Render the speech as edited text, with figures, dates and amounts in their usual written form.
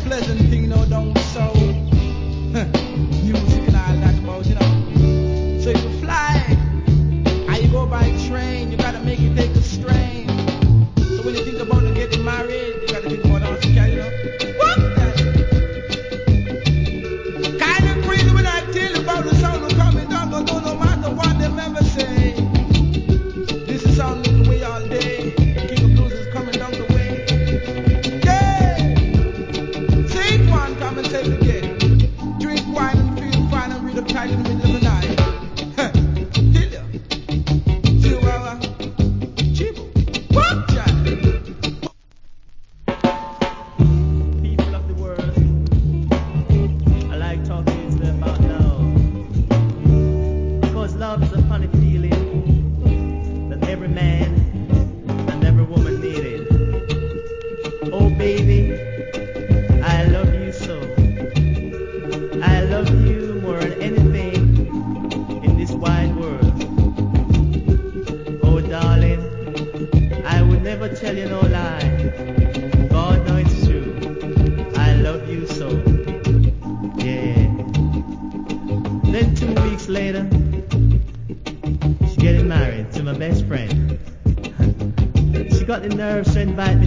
pleasant thing, you know, down the soul. Music and all that about, you know. So if you fly, or you go by train, you gotta make it take a strain. So when you think about getting married, you gotta think about all the kind, you know. What? Kind of crazy when I tell you about the sound of coming down, but no matter what them ever say. This is sound the way all day. King of Blues is coming down the way. Yeah! Say it one, come and say it again. Drink wine and feel fine and read up tight in the middle of the night. Tell ya. Chihuahua. Chibu. What, child? People of the world, I like talking to them about love. Because love is a funny feeling that every man and every woman needed. Oh baby, I love you so. I love you more than anything in this wide world. Oh darling, I would never tell you no lie. God knows it's true. I love you so. Yeah. Then 2 weeks later, she's getting married to my best friend. She got the nerves to invite me